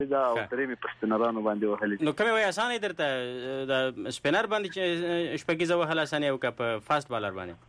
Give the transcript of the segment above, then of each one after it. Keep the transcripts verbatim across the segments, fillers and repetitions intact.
دا او درې مې په سپینرانو باندې وهلې. نو کومه وای اسانه درته د سپینر باندې چې شپږیزه وهل اسانه او که په فاست بالر باندې؟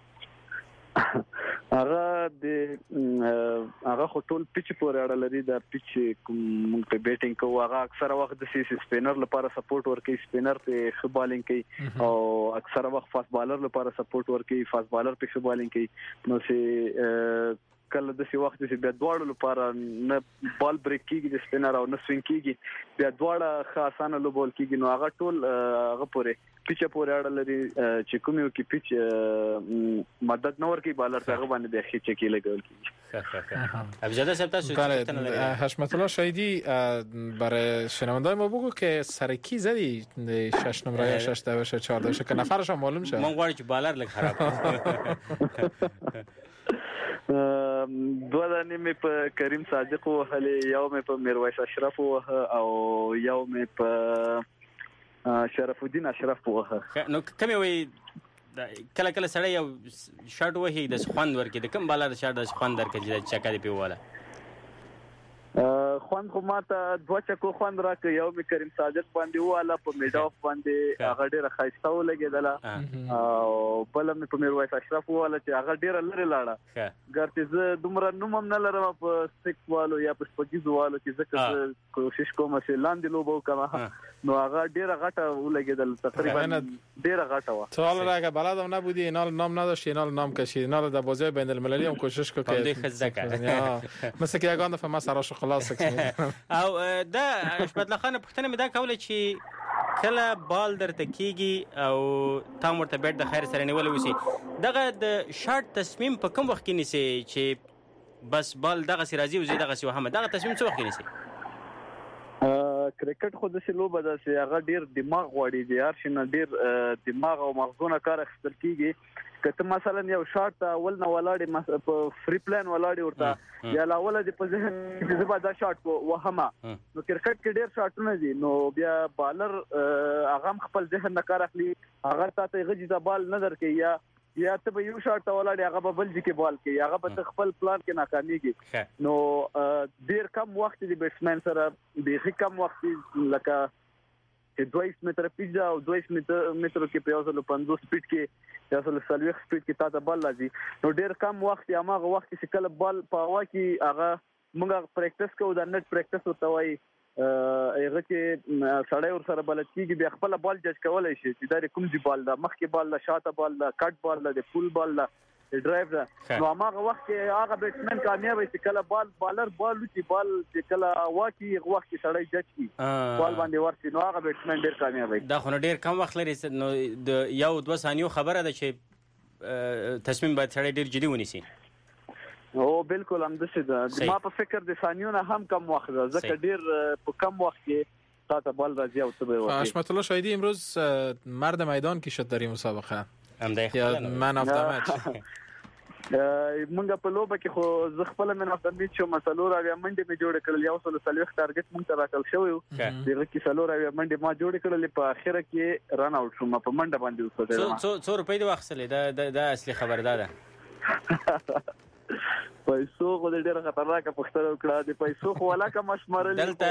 هغه د هغه خو ټول پیچ پورې اړه لري. دا پیچ موږ په بیټینګ کوو هغه اکثره وخت د سی سپینر لپاره سپورټ ورکوي، سپینر ته ښه بالینګ کوي، او اکثره وخت فاست بالر لپاره سپورټ ورکوي، فاست بالر په ښه بالینګ کوي. نو سي کله د سی وخت چې بیا دواړو لپاره نه بال بریک کیږي د سپینر او نه سوینګ کیږي، بیا دواړه ښه اسانه لوبول کیږي. نو هغه ټول هغه پورې پیچ پورې اړه لري چې کوم یو کې پیچ مدد نه ورکوي بالر ته، هغه باندې د خېچه کې لګول کیږي. ابزاده صاحب تاسو حشمت الله شایدی برای شنوندای ما بگو که سرکی زدی شش نمره یا شش دوشه چهار دوشه که نفرش هم معلوم شد. من غواړم چې بالر لږ خراب دو دانې مې په کریم صادق وهلې، یو مې په میرویس اشرف وهه، او یو مې په شرف الدین اشرف وهه. نو کومې وایي کله کله سړی یو شاټ وهي د خوند ورکړي، د کوم بالر شاټ د خوند درکړي چې چکه دی پیواله خوند خو ماته دوه چکو خوند راکړ. یو مې کریم صادق باندې واله په میډ اف باندې هغه ډیره ښایسته ولګېدله، او بل مې په میرویس اشرف واله چې هغه ډیره لري لاړه. ګرته زه دومره نوم هم نه لرم په سکس والو یا په سپګیزو والو کې، ځکه کوشش کوم چې لاندې لوبو کوم. نو هغه ډیره غټه ولګېدل، تقریبا ډیره غټه و. تو حالا اگه بلدم نبودی اینال نام نداشتی، اینال نام کشید، اینال در بازی بین المللی هم کوشش کو که مثل که یگان دفعه ما سراش خلاص او دا حشمت الله خان پښتنه مې دا کوله چې کله بال درته کیږي او تام ورته بیټ د خیر سره نیول وسی، دغه د شاټ تصمیم په کوم وخت کې نیسي چې بس بال دغه سی راځي او زی دغه سی وهمه، دغه تصمیم څه وخت کې نیسي؟ کرکټ خو د سی لوبه ده چې هغه ډیر دماغ غواړي، د هر شي نه ډیر دماغ او مغزونه کار اخیستل کیږي. کته مثلا یو شاټ اول نه ولاړې په فری پلان ولاړې ورته یا لاول د په ذهن کې زبا دا شاټ کو وهمه. نو کرکټ کې ډیر شاټونه دي، نو بیا بالر هغه خپل ذهن نه کار اخلي، هغه ته غږی د بال نه درکې، یا یا ته به یو شاټ ولاړې هغه به بل ځکه بال کوي، هغه به خپل پلان کې ناکامېږي. نو ډیر کم وخت دی بیټسمن سره، ډیر کم وخت لکه چې دویس متر پیځه او دویس متر متر کې په یوزل پنځوس سپیډ کې یا سل سلويخ سپیډ کې تا ته بال لازم. نو ډیر کم وخت یا هغه وخت چې کله بال په هوا کې هغه موږ پریکټس کوو، د نت پریکټس ورته وایي، هغه کې سړی ور سره بلد کیږي، بیا خپل بال جج کولای شي چې دا کوم دی بال دا، مخکې بال دا، شاته بال دا، کټ بال دا، د فول بال دا، ډرایو دا. نو هغه وخت کې هغه بیټسمن کامیاب وي چې کله بال بالر بال چې بال چې کله واکي هغه وخت کې سړی جج کی بال باندې ورسي، نو هغه بیټسمن ډیر کامیاب وي. دا خو ډیر کم وخت لري، نو د یو دوه ثانیو خبره ده چې تصمیم باید سړی ډیر جدي ونیسي. او بالکل هم د څه ده، ما په فکر د ثانیو نه هم کم وخت ده، ځکه ډیر په کم وخت کې تا ته بال راځي او ته به وایي. حشمت الله شایدی امروز مرد میدان کی شد در این مسابقه؟ هم ده یا من اف د میچ مونږ په لوبه کې خو زه خپل من اف د میچ مسلو راوي منډه می جوړ کړل، یو سل سلوخ ټارګټ مونږ ته راکل شوی و، دغه کې سلو راوي منډه ما جوړ کړل، په اخره کې رن اوټ شوم په منډه باندې وسوځم. څو څو روپۍ دی واخصلې، دا د اصلي خبر ده. پیسو خو ډېر خطرناک پښتنه وکړه، د پیسو خو ولاکه مشمرل دلته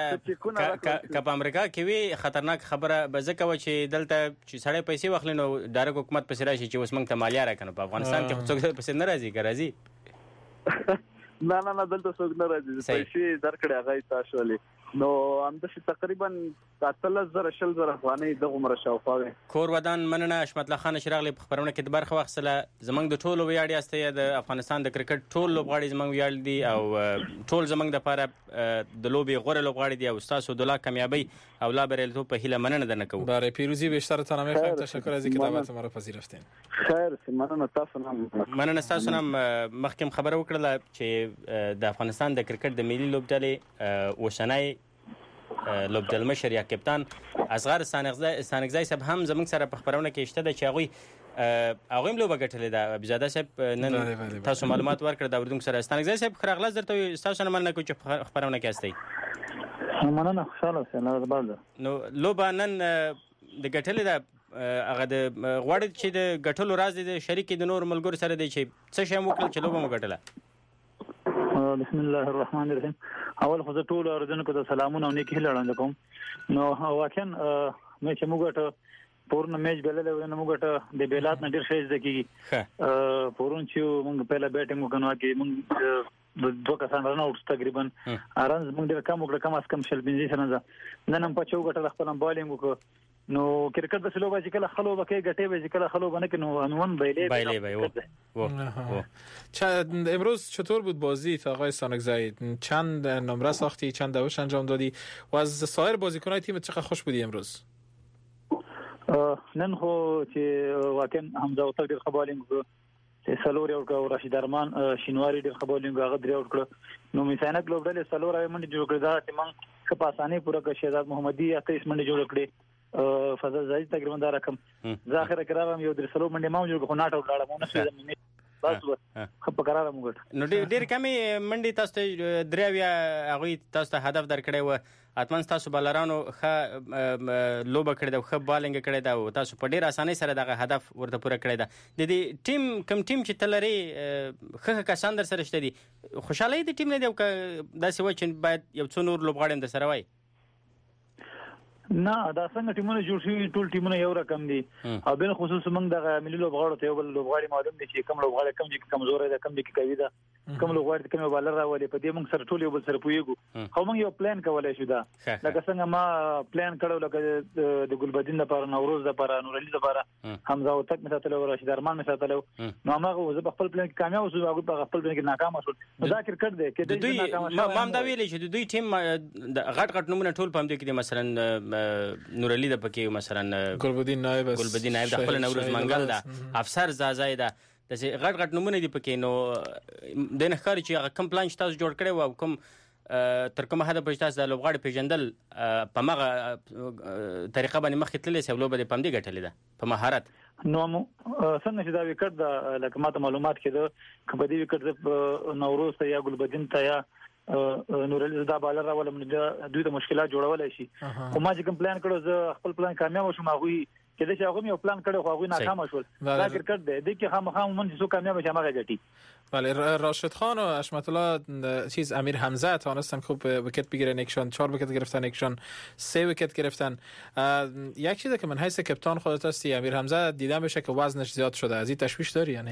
که په امریکا کې وی خطرناک خبره به ځکه و چې دلته چې سړی پیسې واخلي نو ډایرک حکومت پسې راشي چې اوس موږ ته مالیه راکنه. په افغانستان کې څوک پسې نه راځي، که راځي؟ نه نه نه دلته څوک نه راځي، پیسې درکړې هغه تاسو ولې. نو همداسې تقریبا اتلس زره شل زره افغانۍ دغه عمره شاوخوا وي. کور ودان مننه حشمت الله خان چې راغلی په خپرونه کې د برخه واخیستله. زموږ د ټولو ویاړ یاستئ، د افغانستان د کرکټ ټول لوبغاړي زموږ ویاړ دي او ټول زموږ دپاره د لوبې غوره لوبغاړي دي او ستاسو د لا کامیابۍ او لا بریالیتوب په هیله مننه درنه کوو. برای پیروزی بیشترتان هم می‌خوایم تشکر از اینکه دعوت ما را پذیرفتین. خیر مننه تاسو هم مننه تاسو هم مخکې خبره وکړله چې د افغانستان د کرکټ د ملي لوبډلې اوسنی لوبډلمشر یا کپتان اصغر ستانکزی صاحب هم زموږ سره په خپرونه کې شته ده چې هغوی هغوی هم لوبه ګټلې ده. عبدالزاده صاحب نن تاسو معلومات ورکړه د اردوونکو سره. ستانکزی صاحب ښه راغلاست، درته ستاسو نه مننه کوو چې خپرونه کې هستئ. مننه، خوشحاله اوسئ. الله نو لوبه نن د ګټلې ده، هغه د غواړي چې د ګټلو راز د شریک د نور ملګرو سره دی چې څه شی مو وکړل چې لوبه مو ګټله؟ بسم الله الرحمن الرحیم. اول خو زه ټول اوریدونکو ته سلامونه او نیکی هیله وړاندې کوم. نو واقعا مې چې موږ ته پورن میچ بللې نو موږ ته د بیلات نه ډیر ښه زده کیږي. پورن چې موږ په بیټینګ وکړو کې موږ د دوه کسان رن اوټ تقریبا ارنز موږ ډیر کم وکړو، کم از کم شل پنځه سره نه نن هم په چو غټه خپل بالینګ وکړو. نو کرکټ د سلو باندې کله خلو بکې غټې به کله خلو باندې کنو انون بیلې بیلې چند امروز چطور بود بازی آقای سانگزایی؟ چند نمره ساختی، چند دوش انجام دادی و از سایر بازیکن‌های تیم چقدر خوش بودی امروز؟ نن خو چې واقعا حمزه او تقدیر خبالینګ چې سلور یو او رشید ارمان شینواری ډیر خبالینګ هغه درې وکړه. نو میسانه ګلوبل سلور ایم منډي جوړ کړی دا چې من په پاسانه پوره کې شهزاد محمدي اته منډي جوړ کړی. فضل زاید تقریبا دا رقم ظاهر کرام یو در سلو منډي ما جوړ کو ناټ او لاړه مو نه بس خپ قرار مو ګټ. نو ډیر کمی منډي تاسو ته دریاویا هغه تاسو ته هدف درکړی و اتمن تاسو بالرانو خ لوبه کړی دا خ بالینګ کړی دا او تاسو په ډیر اسانۍ سره دغه هدف ورته پوره کړی دا. د دې ټیم کم ټیم چې تلری خ کسان در سره شته دي خوشاله دي ټیم نه دی دا سی و چې باید یو څو نور لوبغاړي در سره وای نه دا څنګه ټیمونه جوړ شي ټول ټیمونه یو رقم دي او بل خصوص موږ د ملي لوبغاړو ته یو بل لوبغاړي معلوم دي چې کوم لوبغاړي کم دي کمزور دي کم دي کوي دا کوم لوبغاړي کوم بالر راولي په دې موږ سره ټول یو بل سره پویګو خو موږ یو پلان کولای شو دا لکه څنګه ما پلان کړو لکه د ګلبدین لپاره نوروز لپاره نور علي لپاره حمزه او تک مثلا راشد ارمان مثلا نو هغه زه په خپل پلان کې کامیاب شوم هغه په خپل پلان کې ناکام شول. نو دا کرکټ دی کې د ناکام شوم ما هم دا ویلې چې دوی ټیم غټ غټ نمونه ټول پم دي کې مثلا نور علي د پکې مثلا ګلبدین نائب ګلبدین نائب د خپل نوروز منګل دا افسر زازای دا د غټ غټ نمونه دي پکې. نو د نه ښکاري چې هغه کم پلان چې تاسو جوړ کړی و او کوم تر کومه حد پورې تاسو د لوبغاړي پیژندل په مغه طریقه باندې مخکې تللی سه لوبه د پم دی ګټلې ده په مهارت. نو څنګه چې دا وکړ د لکه ماته معلومات کړه کبدي وکړ نوروز ته یا ګلبدین ته یا نور علي دا بالر راول موږ دوی د مشکلات جوړولای شي. خو ما چې کوم پلان کړو زه خپل پلان کامیاب شوم هغه کله چې هغه یو پلان کړو خو هغه ناکام شول. دا کرکټ دی د کې خامخا من چې سو کامیاب شي هغه ګټي. بله راشد خان و حشمت الله چیز امیر حمزه توانستن خوب وکت بگیرن، یکشان چهار وکت گرفتن، یکشان سه وکت گرفتن. یک چیزی که من حیث کپتان خودت هستی امیر حمزه دیدم بشه که وزنش زیاد شده، از این تشویش داری یعنی؟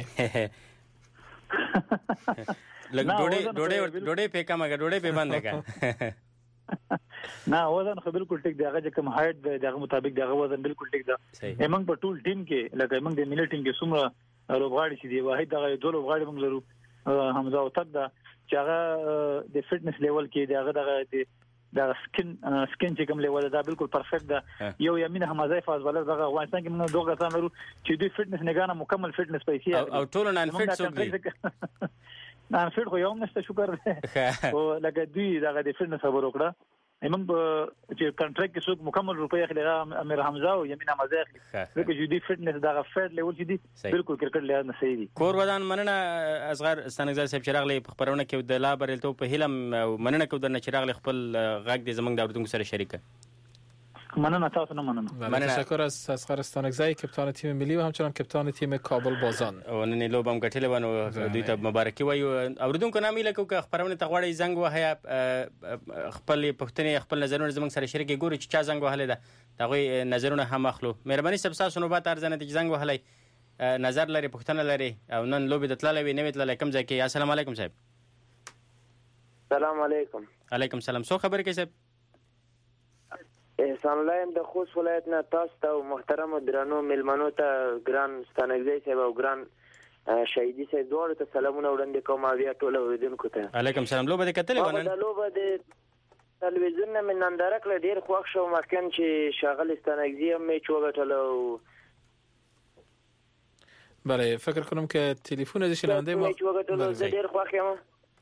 لگ ډوډۍ ډوډۍ ډوډۍ په کمه ډوډۍ په باندې کا نه وزن خو بالکل ټیک دی هغه کوم هایټ دی دغه مطابق دغه وزن بالکل ټیک دی. موږ په ټول ټیم کې لکه موږ د ملي ټیم کې څومره لوبغاړي چې دی واحد دغه دوه لوبغاړي موږ لرو حمزه او تک دا چې هغه د فټنس لیول کې دغه دغه د سکن سکن چې کوم لیول دا بالکل پرفیکټ ده. یو یمین حمزه فاز ولر دغه افغانستان کې موږ دوه کسان لرو چې دوی فټنس نگانه مکمل فټنس پیسې او ټول نن فټ سو نن فټ خو یو نشته شکر ده او لکه دوی دغه د فټنس خبر وکړه ایمن چې کنټریکټ کې څوک مکمل روپۍ اخلي امیر حمزه او یمین حمزه اخلي ځکه چې دوی فټنس دغه فټ لیول چې دي بالکل کرکټ لحاظ نه صحیح دي. کور ودان مننه اصغر سانگزای صاحب چې راغلی په خبرونه کې د لا بریلتو په هیلم مننه کو درنه چې راغلی خپل غږ د زمنګ د اردن سره شریک مننه تاسو نه مننه. تشکر از اصغر سانگزای کپتان تیم ملی و همچنان کپتان تیم کابل بازان. او نن لوبم ګټلې ونه دوی ته مبارکي وایو اوردونکو نامې لکه که خبرونه ته غواړي زنګ وهیا خپل پښتنې خپل نظرونه زمنګ سره شریک ګوري چې چا زنګ وهلې ده دغه نظرونه هم اخلو. مهرباني سب تاسو نو بات ارزنه چې زنګ وهلې نظر لري پښتنه لري او نن لوبي د تللې وی نوې تللې کم ځای کې. السلام علیکم صاحب. السلام علیکم. علیکم السلام. سو خبر کې صاحب احسان الله د خوست ولایت نه تاسو ته محترم درنو ملمنو ته ګران ستانګزی صاحب او ګران شهیدی صاحب دوه ته سلامونه وړاندې کوم او بیا ټول اوریدونکو ته علیکم السلام. لوبه د کتلې ونه د لوبه د تلویزیون نه من ننداره کړ ډیر خوښ شو مکن چې شاغل ستانګزی هم میچ وګټلو. بله فکر کنم که تلفن ازش لنده ما میچ وګټلو ډیر خوښ یم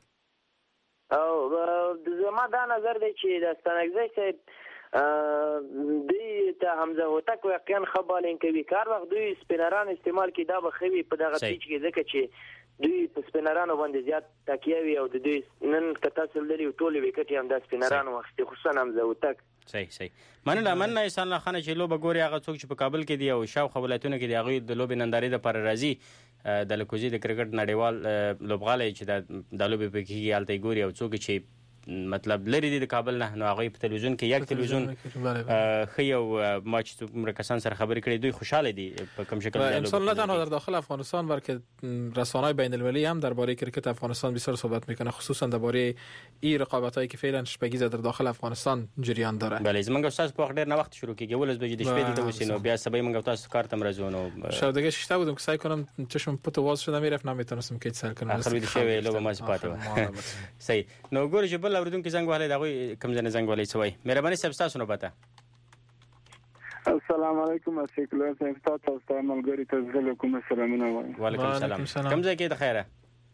او زما دا نظر دی چې د ستانګزی صاحب دوی ته حمزه هوتک واقعا خبالین کوي کار وخت دوی سپینران استعمال کی دا بخوي په دغه پیچ کې ځکه چې دوی په سپینرانو باندې زیات تکیه وي او د دوی نن کته سل لري ټول وکټ هم د سپینرانو وخت خصوصا حمزه هوتک صحیح صحیح مننه مننه احسان الله خان چې لوبه ګوري هغه څوک چې په کابل کې دی او شاوخوا ولایتونو کې دی هغوی د لوبې نندارې دپاره راځي د لکوزي د کرکټ نړیوال لوبغالی چې دا لوبې پکې کېږي هلته یې ګوري او څوک چې مطلب لري دي د کابل نه نو هغوی په تلویزیون کې یک تلویزیون ښه یو ما چې څومره کسان سره خبرې کړي دوی خوشحاله دي په کوم شکل امسال نه تنها در داخل افغانستان بلکه رسانه‌های بین المللی هم درباره کرکت افغانستان بسیار صحبت میکنه خصوصا درباره این رقابتایی که فعلا شپږیزه در داخل افغانستان جریان داره. بله زمونږ استاد په وخت ډیر نه وخت شروع کیږي ولس بجې د شپې دلته وسینو بیا سبا موږ تاسو کار تم راځو نو شاید دیگه شیشته بودم که سعی کنم چشم پتو واز شده میرفت نمیتونستم که سر کنم اخر ویل شوی لوبه ما سپاته صحیح نو ګورې چې بل اوریدونکو زنګ وهلی دغوی کوم ځای نه زنګ وهلی څه وایي مهرباني صاحب ستاسو نوبته. السلام علیکم اسیکلر صاحب تاسو ته ملګری ته زه له کومه سلامونه وایم. وعلیکم السلام کوم ځای کې د خیره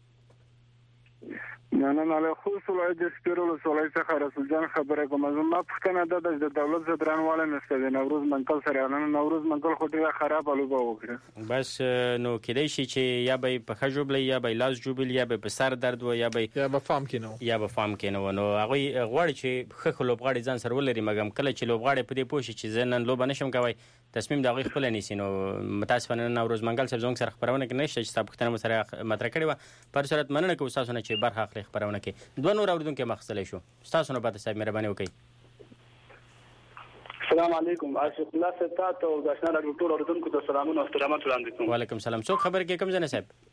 نه نه نه خو ولایت د سپیرولو ولایت څخه رسول جان خبره کوم زما پښتنه ده د دولت زدرانواله نشته د نوروز منقل سره نه نوروز منقل خو ډیره خراب لوبه وکړه بس نو کېدای شي چې یا به په ښه ژوبلی یا به لاس ژوبل یا به په سر درد و یا به یا به فام کې نو یا به فام کې نو نو هغوی غواړي چې ښه ښه لوبغاړي ځان سره ولري مګم کله چې لوبغاړي په دې پوه شي چې زه نن لوبه نشم کوی تصمیم د هغوی خپله نیسي نو متاسفانه نوروز منګل صاحب زموږ سره خپرونه کې نشته چې ستا پوښتنه مو سره مطرح کړې وه په هر صورت مننه کوو ستاسو نه چې برخه اخلئ خپرونه کې دوه نور اورېدونکي مخصلی شو ستاسو نوبت صاحب مهرباني وکړئ. السلام علیکم عاشق الله صاحب تاسو او د آشنا راډیو ټول اورېدونکو ته سلامونه او احترامات وړاندې کوم. وعلیکم السلام څوک خبرې کوي کوم ځای نه صاحب؟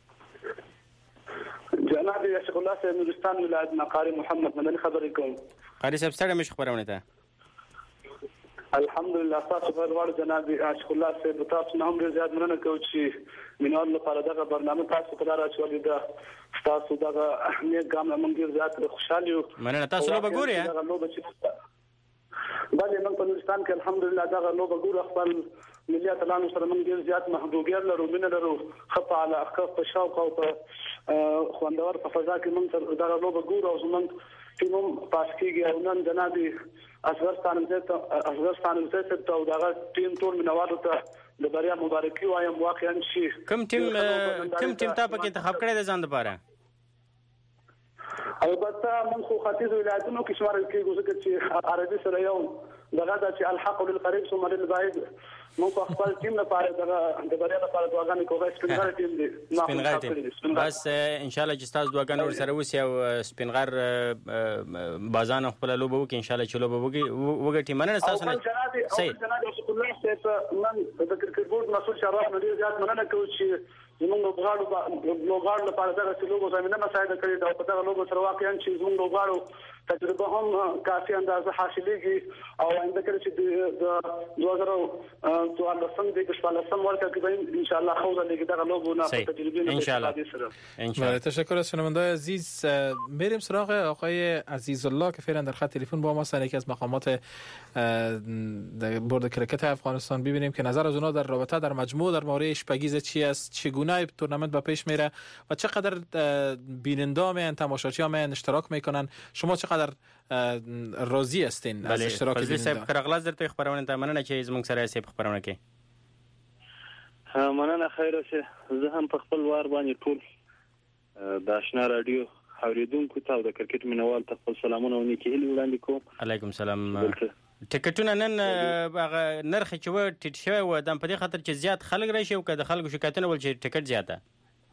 جناب عاشق الله صاحب نورستان ولایت نه قاری محمد مدني خبرې کوم. قاری صاحب ستړی مې شو خپرونې ته. الحمدلله تاسو په غواړو جناب عاشق الله صاحب تاسو نه هم ډېر زیات مننه کوو چې مینوال لپاره دغه برنامه تاسو په لاره اچولې ده تاسو دغه اهمیت ګام موږ ډېر زیات خوشحال یو. مننه تاسو لوبه ګورئ دغه لوبه چې بله موږ په نورستان کې الحمدلله دغه لوبه ګورو خپل ملي اتلانو سره موږ ډېر زیات محبوبیت لرو مینه لرو ښه فعاله ښه په شوق او په خوندور په فضا کې موږ دغه لوبه ګورو او زموږ ټیم هم پاس کېږي او نن جناب اصغر ستانمزی صاحب ته او دغه ټیم ټول مینوالو ته د بریا مبارکي وایم واقعا چې کوم ټیم کوم ټیم تا پکې انتخاب کړی دی ځان دپاره؟ البته موږ خو ختیځ ولایتونو کې شمارل کېږو ځکه چې عربي سره یو دغه ده چې الحق للقریب ثم للبعید موږ خپل ټیم لپاره دغه د بریا لپاره دعاګانې کوو. سپینغر ټیم دی سپینغر ټیم بس ان شاء الله چې تاسو دعاګانې ورسره وسي او سپینغر بازان خپل لوبه وکړي ان شاء الله چې لوبه وګټي. مننه تاسو نه صحیح جناب رسول الله صاحب نن د کرکټ بورډ مسؤل شهرام ډېر زیات مننه کوو چې زموږ لوبغاړو لوبغاړو لپاره دغه لوبه زمینه مساعده کړې ده او په دغه لوبه سره واقعا چې زموږ لوبغاړو تجربه هم کافي اندازه حاصلېږي او آینده کله چې د دوه زره څوارلسم د شپاړلسم ورکه کې به ان شاء الله حوزه لیگ دغه لوبو نه تجربه ان شاء الله. بله تشکر از شنونده‌های عزیز. میریم سراغ آقای عزیز الله که فعلا در خط تلفن با ما هستند یکی از مقامات بورد کرکت افغانستان ببینیم که نظر از اونها در رابطه در مجموع در مورد شپږیزه چی است چگونه تورنمنت به پیش میره و چقدر بیننده میان تماشاچی ها میان اشتراک میکنن شما چقدر راضی هستین از اشتراک بیننده؟ بله صاحب خرغلاز درته خبرونه ته مننه چې زموږ سره صاحب خبرونه کوي. مننه خیر اوسه زه هم په خپل وار باندې ټول د آشنا رادیو اوریدونکو ته او د کرکټ مینوال ته خپل سلامونه او نیکی هیلې وړاندې کوم. علیکم سلام. ټکټونه نن هغه نرخ چې و ټیټ شوی و د په دې خاطر چې زیات خلک راشي او که د خلکو شکایتونه ول چې ټکټ زیاته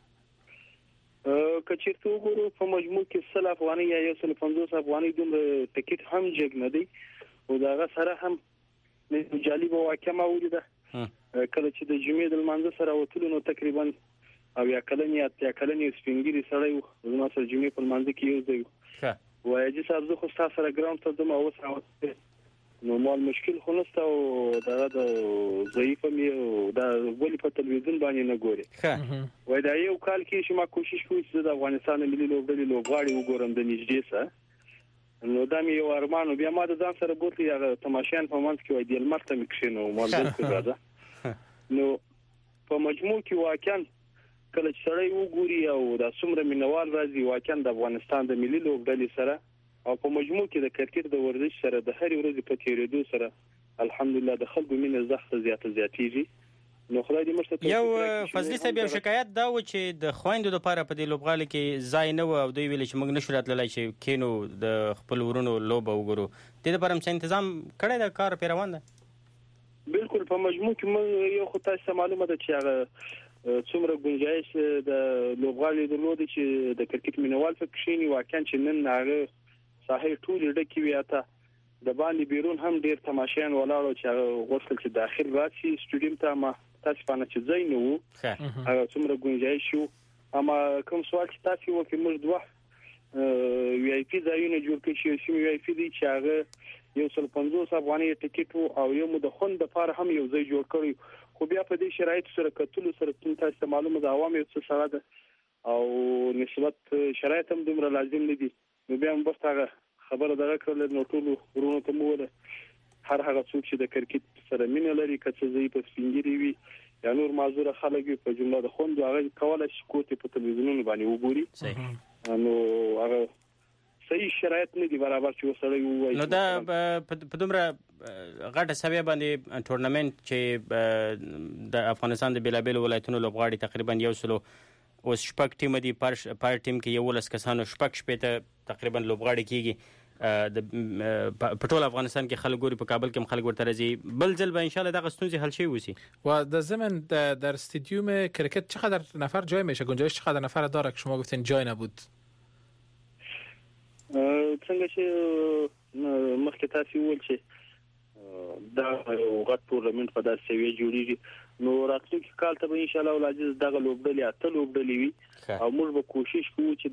که چېرته وګورو په مجموع کې سل افغانۍ یا یو سل پنځوس افغانۍ دومره ټکټ هم جګ نه دی او د هغه سره هم جالبه واقعه ما ولیده کله چې د جمعې د لمانځه سره وتلو نو تقریبا او یا کلن یا اتیا کلن یو سپینګیري سړی و زما سره جمعې په لمانځه کې یو ځای و وایي چې صاحب زه خو ستا سره ګراوند ته ځم او اوس راوتلی نو مال مشکل خو نشته او دغه د ضعیفه مې او دا ولې په تلویزیون باندې نه ګورې وایي دا یو کال کې چې ما کوشش کوم چې د افغانستان ملي لوبډلې لوبغاړي وګورم د نږدې سره نو دا مې یو ارمان بیا ما د ځان سره بوتلې هغه تماشیان په منځ کې وایي د لمر ته مې کښېنو ما دلته راځه نو په مجموع کې واقعا کله چې سړی وګوري او دا څومره مینوال راځي واقعا د افغانستان د ملي لوبډلې سره او په مجموع کې د کرکټ د ورزش سره د هر ورځې په تیریدو سره الحمدلله د خلکو مینه زښت زیاته زیاتیږي نو خدای دې موږ ته یو فضلي صاحب یو شکایت دا و چې د خويندو لپاره په دې لوبغالي کې ځای نه و او دوی ویل چې موږ نشو راتللی چې کینو د خپل ورونو لوبه وګورو دې لپاره هم تنظیم کړی دا کار په روان ده بالکل په مجموع کې موږ یو خو تاسو معلومه ده چې هغه څومره گنجائش د لوبغالي درلود چې د کرکټ مینوال په کښینی واقعا چې نن هغه صحیح ټول ډکی وی اته د باندې بیرون هم ډیر تماشایان ولاړو چې هغه غوښتل چې داخل راشي سټډیوم ته ما تاسو باندې چې ځای نه وو هغه څومره گنجائش شو اما کوم سوال چې تاسو وکړئ موږ دوه وی آی پی ځایونه جوړ کړی چې سیمه وی آی پی دي چې هغه یو سل پنځوس افغاني ټیکټ او یو د خوند لپاره هم یو ځای جوړ کړی خو بیا په دې شرایط سره کتل سره تاسو معلومه ده عوام یو څه سره ده او نسبت شرایط هم دومره لازم نه دي نو بیا هم بس خبره دغه کړل نو ټول ورونو ته مو وله هر هغه څوک چې د کرکټ سره مینه لري کڅ زی په سپینګری وي یا نور معذوره خلک په جمله د خوند هغه کولای شي کوټه په تلویزیونونو باندې وګوري صحیح نو هغه صحیح شرایط نه دي برابر چې وسړی وایي نو دا په دومره غټه سویه باندې ټورنمنت چې د افغانستان د بیلابیل ولایتونو لوبغاړي تقریبا یو سلو اوس شپږ ټیم دي پر پر ټیم کې یو لس کسانو شپږ شپېته تقریبا لوبغاړي کیږي د پټول افغانستان کې خلک ګوري په کابل کې خلک ورته راځي بل ځل به ان شاء الله دغه ستونزې حل شي وسی و در ضمن در استادیوم کرکت چقدر نفر جای میشه گنجایش چقدر نفر داره که شما گفتین جای نبود څنګه چې مخکې تاسو ول چې دا یو غټ ټورنمنت په داسې سوي جوړیږي نو راتلونکي کال ته به ان شاء الله ولادي دغه لوبډلې اته لوبډلې وي او موږ به کوشش کوو چې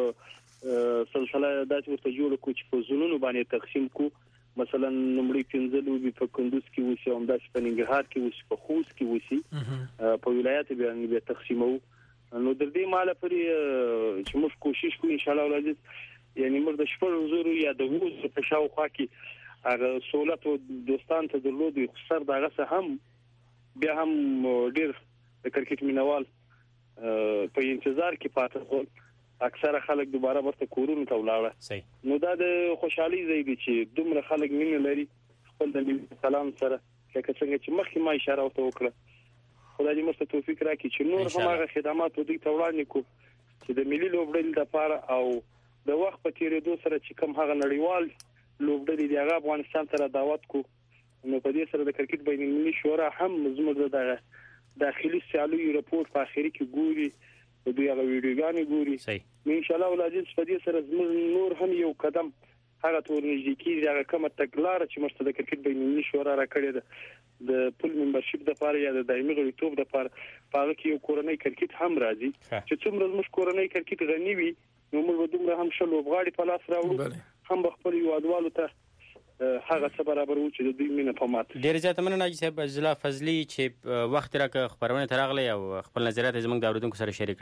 دا سلسله داسې ورته جوړ کړو چې په زونونو باندې تقسیم کو مثلا نمړي پنځه لوبي په کندوز کې وسی او همداسې په ننګرهار کې وسی په خوست کې وسی په ولایت باندې به تقسیمو نو د دې مال پرې چې موږ کوشش کوو ان شاء الله ولادي یعنی موږ د شپږ زورو یا د وځ په شاوخوا کې هغه سہولت او دوستان ته درلود خو سر دغه څه هم بیا هم ډیر د کرکټ مینوال په انتظار کې پاتې شول اکثره خلک دوباره ورته کورونو ته ولاړه نو دا د خوشحالي ځای دی چې دومره خلک مینه لري خپل د سلام سره لکه څنګه چې مخکې ما اشاره وکړه خدای دې موږ ته توفیق راکړي چې نور هم هغه خدمات دوی ته وړاندې کړو چې د ملي لوبډلې لپاره او د وخت په تیریدو سره چې کوم هغه نړیوال لوبډلې دی هغه افغانستان ته راوت کو نو په دې سره د کرکټ بین المللي شورا هم زموږ د داخلي سیالي رپورت په اخر کې ګوري د دوی هغه ویډیوګانې ګوري ان شاء الله ولادي په دې سره زموږ نور هم یو قدم هغه تورنیږي چې هغه کومه تګلار چې موږ د کرکټ بین المللي شورا راکړې ده د پول ممبرشپ لپاره یا د دایمي غړیتوب لپاره په هغه کې یو کورنۍ کرکټ هم راځي چې څومره زموږ کورنۍ کرکټ غني وي نو موږ دومره هم شلو غاړي په لاس راوړو هم خپل یو ادوالو ته هغه څه برابر و چې د دوی مینه په مات ډیر زیات مننه ناجی صاحب ضلا فضلی چې وخت راکه خبرونه ترغلی او خپل نظریات زموږ د اوریدونکو سره شریک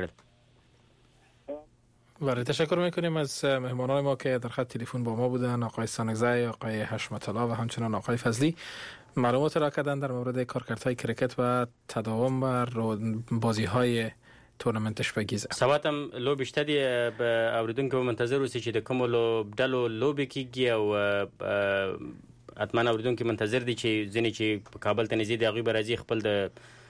کړل بله تشکر میکنیم از مهمانان ما که در خط تلفن با ما بودن آقای سانگزای آقای حشمت الله و همچنان آقای فضلی معلومات را کردن در مورد کارکردهای کرکت و تداوم بر بازی‌های تورنمنت شپږیزه سباتم لو بیشته دی به اوریدونکو منتظر اوسئ چې د کوم لوبډلو لوبې کیږي او اتمنه اوریدونکو منتظر دي چې ځینې چې په کابل ته نږدې دي هغوی به راځي خپل د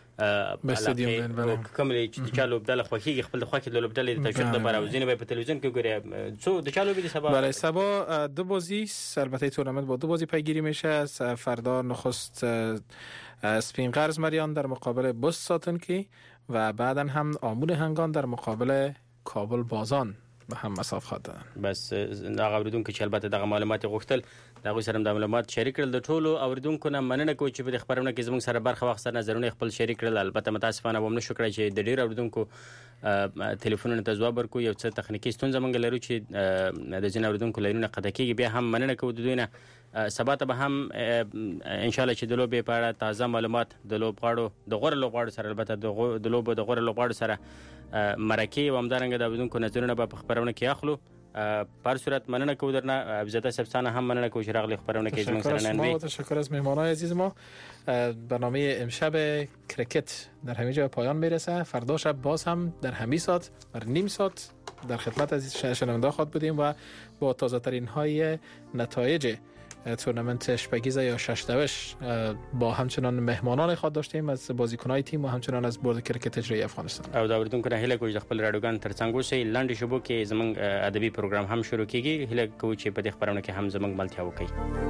علاقې کوم چې چا لوبډله خوښیږي خپل د خوښې د لوبډلې د تشویق لپاره او ځینې به په تلویزیون کې ګوري څو د چا لوبې دي سبا برای سبا دو بازی البته تورنمنت با دو بازی پیگیری میشه فردا نخست اسپین قرض مریان در مقابل بوس ساتونکی و بعدا هم آمون هنگان در مقابل کابل بازان به هم مساف خواهد دادن. بس هغه اوریدونکو چې البته دغه معلومات غوښتل دغه سره د معلومات شریک کړل د ټولو اوریدونکو نه مننه کوم چې په خبرونه کې زموږ سره برخه واخیسته نظرونه خپل شریک کړل البته متاسفانه ووم نشو کړی چې د ډیر اوریدونکو ټلیفونونو ته ځواب ورکو یو څه تخنیکی ستونزه مونږ لرو چې د جن اوریدونکو لینونه قطع کیږي بیا هم مننه کوم د دوی نه سبا ته به هم ان شاء الله چې د لوبې په اړه تازه معلومات د لوبغاړو د غوړ لوبغاړو سره البته د لوبو د غوړ لوبغاړو سره مرکه و همدارنګه د اوریدونکو نظرونه په خبرونه کې اخلو پر صورت مننه کوم درنه عزت سبسانه هم مننه کوم چې راغلی خبرونه کې زموږ سره نن تشکر از مهمانان عزیز ما برنامه امشب کرکت در همین جا پایان میرسه فردا شب باز هم در همین ساعت بر نیم ساعت در خدمت از شنونده خواهد بودیم و با تازه ترین های نتایج تورنمنت شپگیزه یا ششدوش با همچنان مهمانان خود داشتیم از بازیکن‌های تیم و همچنان از بورد کرکټ اجرایی افغانستان. او دا اوردونکو نه هله کوم خپل راډیوګان ترڅنګ اوسئ لاندې شبو کې زمونږ ادبي پروګرام هم شروع کیږي. هله کوم چې په دې خبرونه کې هم زمونږ ملتیا وکړي.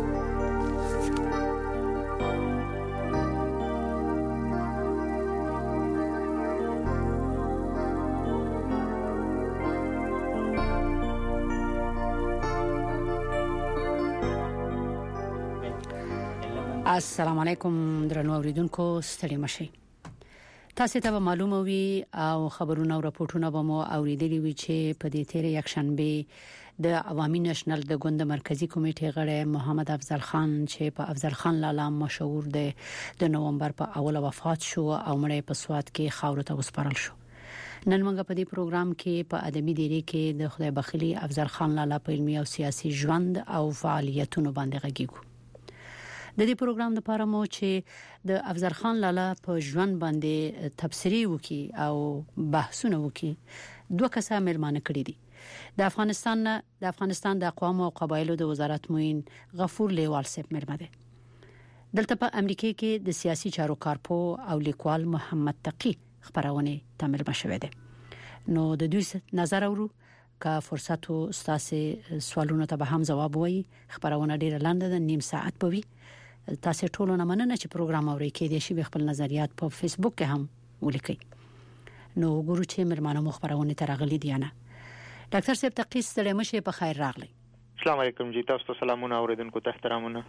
السلام علیکم درنو اوریدونکو، ستړي مشئ. تاسو ته معلومه وي او خبرونه او راپورټونه به مو اوریدلي وي چې په دې تیر یکشنبه د عوامي نېشنل د ګوند مرکزی کمیټې غړی محمد افضل خان چې په افضل خان لالا مشهور دی د نومبر په اوله وفات شو او مړی په سوات کې خاور ته وسپارل شو. نن موږ په دې پروګرام کې په ادبي ډیری کې د خدای بخیلی افضل خان لالا په علمي او سیاسي ژوند او فعالیتونو باندې غږیږو. د دې پروګرام لپاره مو چې د افضل خان لالا په ژوند باندې تبصری وکي او بحثونه وکي دوه کسه مېلمانه کړی دي. د افغانستان د افغانستان د اقوام او قبایلو د وزارت موین غفور لیوال صاحب مېلمه دي. دلته په امریکا کې د سیاسي چارو کارپو او لیکوال محمد تقی خبرونه تمل مشوي دي. نو د دوی نظر اورو که فرصت او ستاسو سوالونو ته به هم جواب وایي. خبرونه ډیره لاندې د نیم ساعت په وی. تاسو ټول نه مننه چې پروګرام اورئ کې د شی خپل نظریات په فیسبوک کې هم ولیکئ. نو ګورو چې مرمانه مخبرونه ترغلي دي نه. ډاکټر صاحب تقی ستړي مشه په خیر راغلی. السلام علیکم جی، تاسو ته سلامونه اوریدونکو ته احترامونه.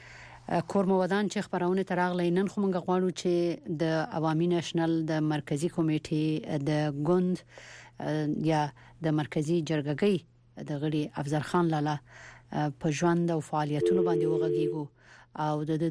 کورمو ودان چې خبرونه ترغلي نن خو موږ غواړو چې د عوامي نېشنل د مرکزی کمیټې د ګوند یا د مرکزی جرګګۍ د غړي افضل خان لالا په ژوند او فعالیتونو باندې وغږیږو او د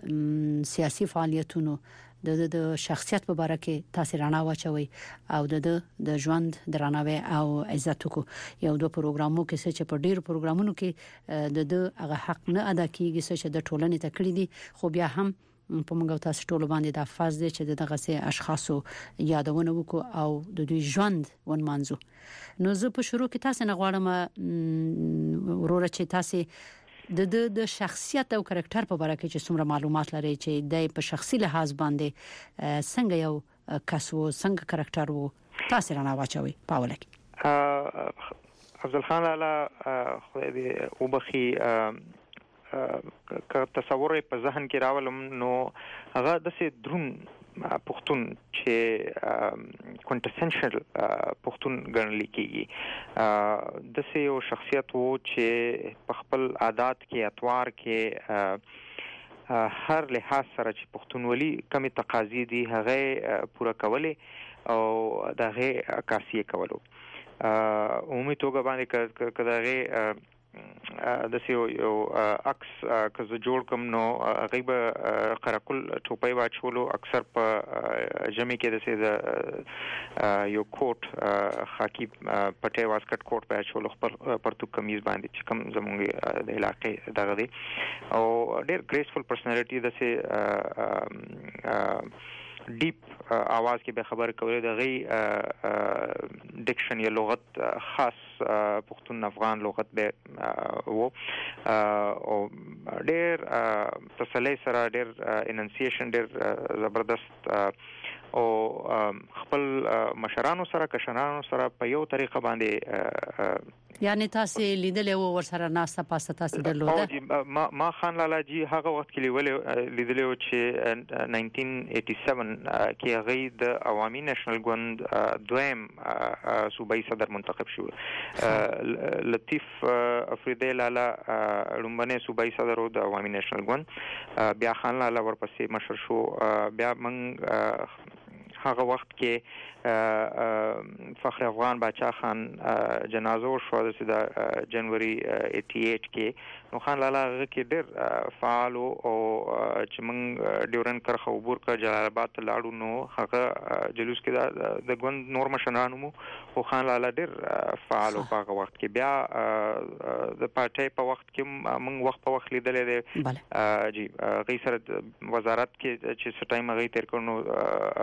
د سیاسي فعالیتونو د د شخصیت په اړه کې تاسو رڼا واچوي او د د ژوند درناوی او عزت کو یو دوه پروګرامو کې چې په ډیرو پروګرامونو کې د د هغه حق نه ادا کیږي چې د ټولنې ته کړی دي، خو بیا هم په موږ تاسو ټول باندې د فرض دي چې دغه سه اشخاصو یادونه وکړو او د دوی ژوند ونمانځو. نو زه په شروع کې تاسو نه غواړم وروره چې تاسو د د شخصیت او کریکټر په اړه کې چې څومره معلومات لري چې د په شخصي لحاظ باندې څنګه یو کس وو، څنګه کریکټر وو، تاسو رانه واچوي پاوله کې. افضل خان لالا خو دې وبخي که تصور په ذهن کې راولم نو هغه د سي درون پښتون چې کوینټسنشل پښتون ګڼل کېږي. د سي یو شخصیت وو چې په خپل عادت کې اتوار کې هر لحاظ سره چې پښتونولي کمی تقاضي دي هغه پوره کولې او دغه عکاسي کولو. عمومي توګه باندې کداغه د سیو یو عکس که زه جوړ کوم نو غیبه قراقل ټوپۍ واچولو اکثر په جمع کې د سي د یو کوټ خاکی پټه واسکټ کوټ په چولو خپل پرتو کمیز باندې چې کوم زموږ د علاقې دغه دی او ډېر ګریسفل پرسنالټي د سي ډیپ आवाज کې به خبر کولې د غي ډکشن یا لغت خاص پښتون افغان لغت به وو او ډېر تسلی سره ډېر اننسیشن ډېر زبردست او خپل مشرانو سره کشرانو سره په یو طریقه باندې یعنی تاسو لیدلې و ور سره ناسه پاسه تاسو درلوده. ما ما خان لالا جی هغه وخت کې لیدلې چې ناینټین ایټي سیون کې هغه د عوامي نېشنل ګوند دویم صوبایي صدر منتخب شو. لطیف افریدی لالا لومبنه صوبایي صدر د عوامي نېشنل ګوند، بیا خان لالا ورپسې مشر شو. بیا موږ هغه وخت کې فخر افغان باچا خان جنازه شو د جنوري ایټي ایټ کې. نو خان لالا هغه کې ډېر فعال او چې موږ ډیورن کرخه عبور کا جلال آباد ته لاړو نو هغه جلوس کې د ګوند نور مشرانو مو خو خان لالا ډېر فعال او هغه وخت کې بیا د پارټي په وخت کې موږ وخت په وخت لیدلې دي جی غي سره وزارت کې چې ټایم هغه تیر کړو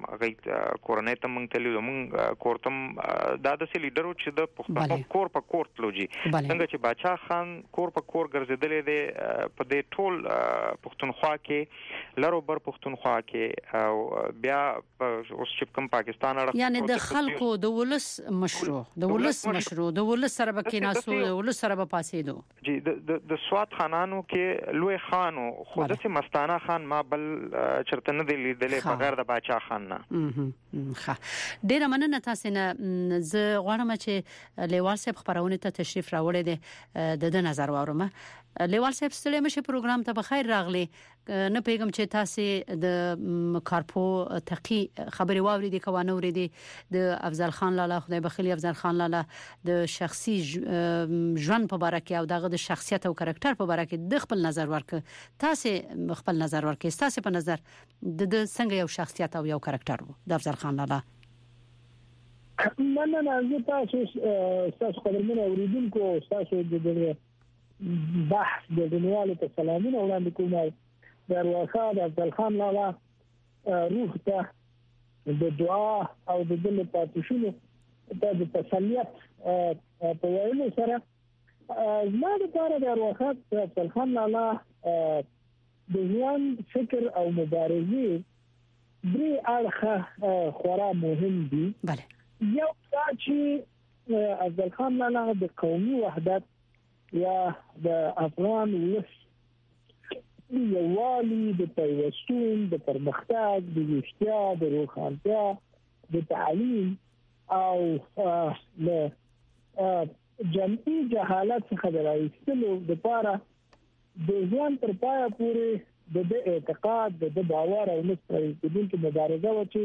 غي کورنۍ ته مونږ تللو مونږ کورتم دا د سې لیډرو چې د پښتنو کور په کور تلوجي څنګه چې باچا خان کور په کور ګرځیدلې دي په دې ټول پښتونخوا کې لرو بر پښتونخوا کې او بیا اوس چې کوم پاکستان اړه یعنی د خلکو د ولس مشروع د ولس مشروع د ولس سره به کیناسو د ولس سره به پاسېدو جی د د سواد خانانو کې لوی خانو خو د سي مستانه خان ما بل چرته نه دی لیدلې بغیر د باچا خان نه ښه ډیره مننه تاسو نه زه غواړم چې لیوال صاحب خبرونه ته تشریف راوړی دی د د نظر واورم لیوال صاحب ستړي مشه پروګرام ته بخیر راغلی نه پیغام چې تاسو د کارپو تقی خبري واوري دي کوانه وري دي د افضل خان لاله خدای بخیلی افضل خان لاله د شخصي ژوند په اړه کې او دغه د شخصیت او کریکټر په اړه کې د خپل نظر ورک تاسو خپل نظر ورکې تاسو په نظر د څنګه یو شخصیت او یو کریکټر وو د افضل خان لاله نه نه نه زه تاسو تاسو قدرمن اوریدونکو تاسو د بحث د دنیاله ته سلامونه وړاندې کوم د ارواښا د افضل خان لاله روح ته د دعا او د دل پاتشونو د تسلیت په وایلو سره زما د لپاره د ارواښا د افضل خان لاله د ځوان فکر او مبارزې درې اړخه خورا مهم دي بله یو دا چې افضل خان لاله د قومي وحدت یا د افغان ولس د یووالي د پیوستون د پرمختګ د ویښتیا د روښانتیا د تعلیم او د جمعي جهالت څخه د راوستلو لپاره د ځوان تر پایه پورې د اعتقاد د باور او مستقیمه مبارزه وکړي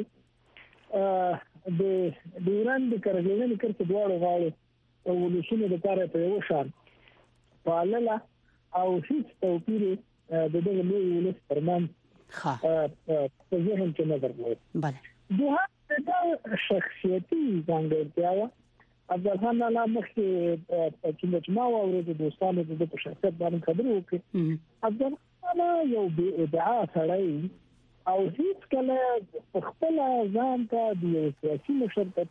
د ډیورند کرغلنې کړه دواړو غاړو او ولسونو لپاره په یو شان پالله او هیڅ توپیر د دغه لوی ولس ترمنځ په ذهن کې نه درلود. بله دوه د شخصیتي ځانګړتیا افضل خان لاله مخکې چې ما اورېدو د دوستانو د په شخصیت باندې خبرې وکړې افضل خان یو بې ادعا سړی او هیڅ کله خپل ځان ته د یو سیاسي مشر په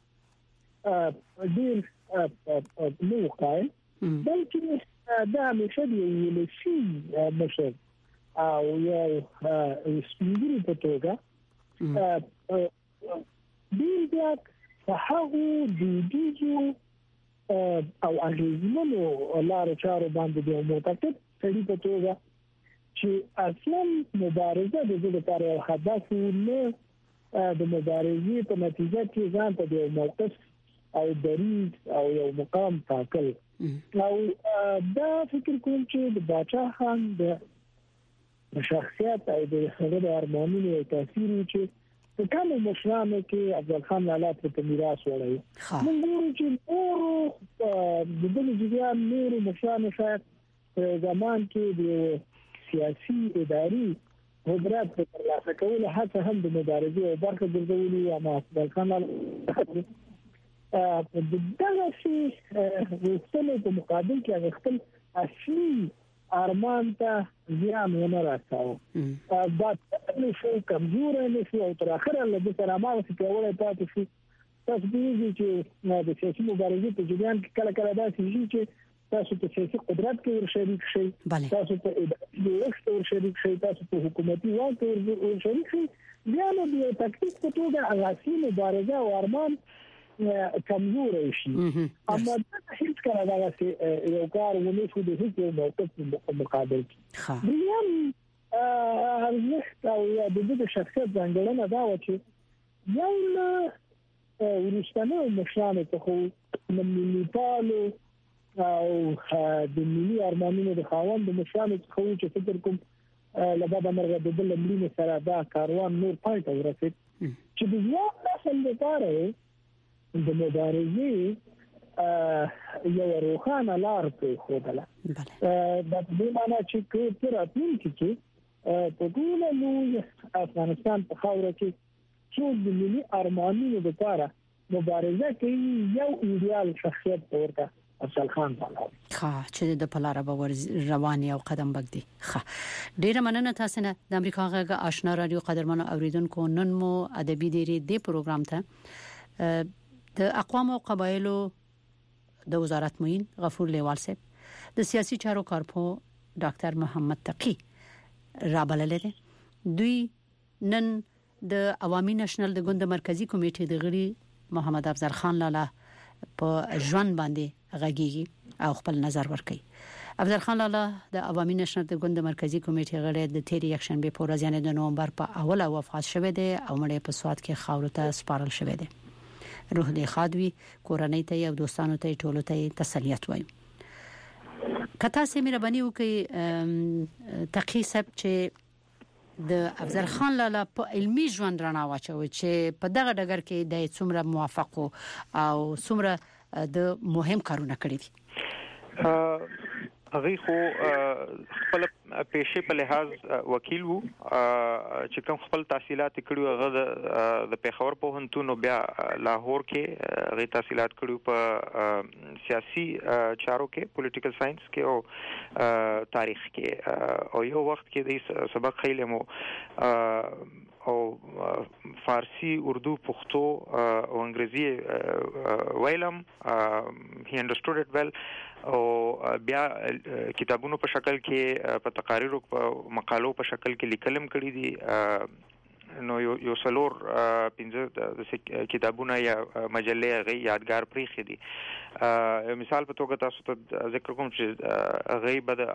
توګه ډېر نه وقایل بلکې دا همیشه د یو ولسي مشر او یو سپینګري په توګه ډېر زیات په هغو دودیزو او اغېزمنو لارو چارو باندې د یو معتقد سړي په توګه چې اصلا مبارزه د دې لپاره یو هدف نه د مبارزې په نتیجه کې ځان ته د یو موقف او دریځ او یو مقام ټاکل او دا فکر کوم چې د باچا خان د شخصیت او د هغه د ارمانونو تاثیر چې په کومو مشرانو کې افضل خان لاله په میراث وړي موږ ګورو چې نور د دغه جریان نور مشرانو شاید په زمان کې د سیاسي اداري قدرت په ترلاسه کولو هڅه هم د مبارزې او برخه ګرځولې او افضل خان لاله د دغه شي وستنه په مقابل کې هغه خپل اصلي ارمان ته ځان ونه راځاو دا نو شو کمزور نه شو او تر اخره له دې سره ما څه کولای پاتې شو تاسو دې چې د سیاسي مبارزې په جریان کې کله کله داسې شي چې تاسو په سیاسي قدرت کې ور شریک شئ تاسو په اداري ور شریک شئ تاسو په حکومتي واک کې ور شریک شئ بیا نو د تکتیک په توګه هغه مبارزه او ارمان کمزور شي اما دا هیڅ کله دا یو کار ونه شو د هیڅ یو موقف په مقابل کې بیا ارزښت او د دې شخصیت ځانګړنه دا و چې یو ورستانه مشرانو ته خو ملي پالو او د ملي ارمانونو د خاوند مشرانو ته خو چې فکر کوم لبا مرغه د بل ملي سره دا کاروان نور پای ته ورسید چې د ځوان نسل لپاره د مبارزې یو روښانه لار په خوده د دې معنی چې په راتلونکي کې په ټول نو افغانستان په خاوره کې چې د ملي ارمانونو لپاره مبارزه کوي یو ایډیال شخصیت ورته افضل خان بالا ښه چې د پلاره به رواني او قدم بګدي ښه ډیره مننه تاسو نه د امریکا غږ آشنا رادیو قدرمن اوریدونکو نن مو ادبي ډیری د پروګرام ته د اقوام او قبایلو د وزارت معین غفور لیوال صاحب د سیاسي چارو کارپو ډاکټر محمد تقی رابلل دوی نن د عوامي نېشنل د ګوند مرکزی کمیټې د غړي محمد افضل خان لالا په ژوند باندې غږیږي او خپل نظر ورکړي افضل خان لالا د عوامي نېشنل د ګوند مرکزی کمیټې غړي د تیر یک شنبه په ورځ یعنی د نومبر په اوله وفات شوه دی او مړی په سواد کې خاور ته سپارل شوی دی روح له خادوي کورنۍ ته او دوستانو ته ټولو ته تسلیت وایم کته سي مهرباني وکي تقی صاحب چې د افضل خان لالا په علمي ژوند رڼا واچوي چې په دغه ډګر کې د څومره موافق او څومره د مهم کارونه کړی دي هغه خو خپل پیشه په لحاظ وکیل وو چې کوم خپل تحصیلات کړیو هغه د پیښور په هنتونو بیا لاهور کې هغه تحصیلات کړیو په سیاسي چارو کې پولیټیکل ساينس کې او تاریخ کې او یو وخت کې د سبق خیلمو او فارسی اردو پښتو او انګریزي ویلم he understood it well او بیا کتابونو په شکل کې په تقاریرو په مقالو په شکل کې لیکلم کړي دي نو یو یو سلور پنځه د کتابونه یا مجلې غي یادګار پریخي دي مثال په توګه تاسو ته ذکر کوم چې غیب د